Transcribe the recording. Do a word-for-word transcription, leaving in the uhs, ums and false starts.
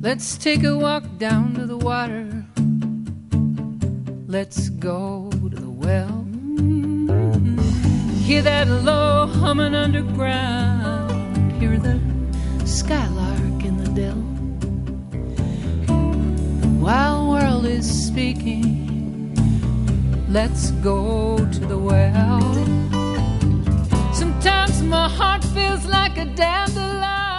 Let's take a walk down to the water. Let's go to the well. Hear that low humming underground. Hear the skylark in the dell. The wild world is speaking. Let's go to the well. Sometimes my heart feels like a dandelion.